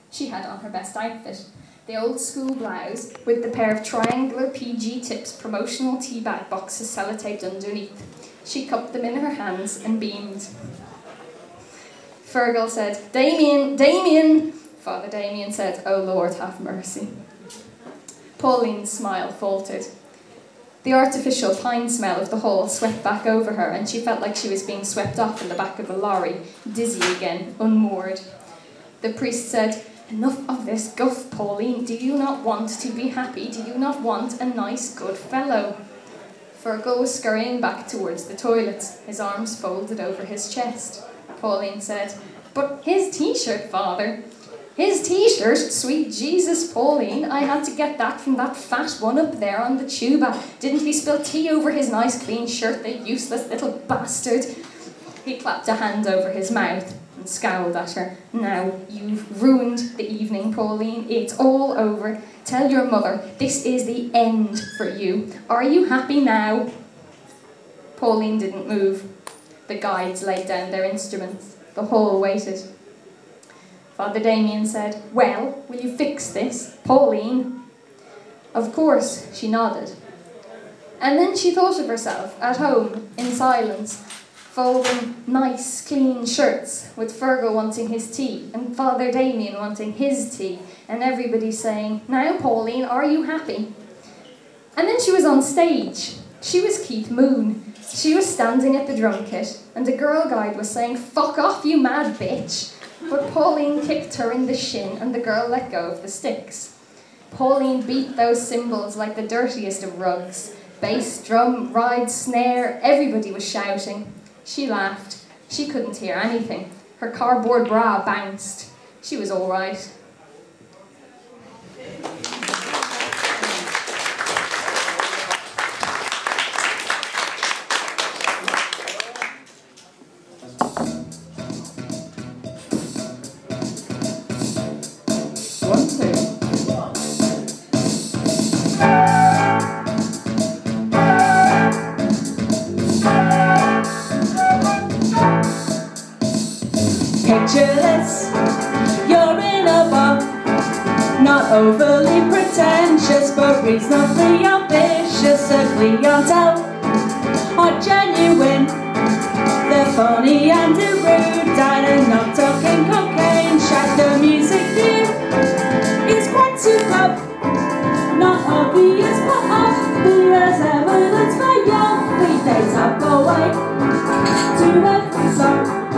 She had on her best outfit, the old school blouse with the pair of triangular PG Tips promotional tea bag boxes sellotaped underneath. She cupped them in her hands and beamed. Fergal said, "Damien, Damien!" Father Damien said, "Oh Lord, have mercy." Pauline's smile faltered. The artificial pine smell of the hall swept back over her, and she felt like she was being swept off in the back of a lorry, dizzy again, unmoored. The priest said, "Enough of this guff, Pauline. Do you not want to be happy? Do you not want a nice, good fellow?" Fergal was scurrying back towards the toilet, his arms folded over his chest. Pauline said, "But his T-shirt, Father." "His T-shirt? Sweet Jesus, Pauline, I had to get that from that fat one up there on the tuba. Didn't he spill tea over his nice clean shirt, the useless little bastard?" He clapped a hand over his mouth and scowled at her. "Now, you've ruined the evening, Pauline. It's all over. Tell your mother, this is the end for you. Are you happy now?" Pauline didn't move. The guides laid down their instruments. The hall waited. Father Damien said, "Well, will you fix this, Pauline?" Of course, she nodded. And then she thought of herself, at home, in silence, folding nice, clean shirts, with Fergal wanting his tea, and Father Damien wanting his tea, and everybody saying, "Now, Pauline, are you happy?" And then she was on stage. She was Keith Moon. She was standing at the drum kit, and the girl guide was saying, "Fuck off, you mad bitch." But Pauline kicked her in the shin, and the girl let go of the sticks. Pauline beat those cymbals like the dirtiest of rugs. Bass, drum, ride, snare, everybody was shouting. She laughed. She couldn't hear anything. Her cardboard bra bounced. She was all right. Picture this, you're in a bar, not overly pretentious, but reasonably ambitious. A clientele are genuine, they're funny and rude.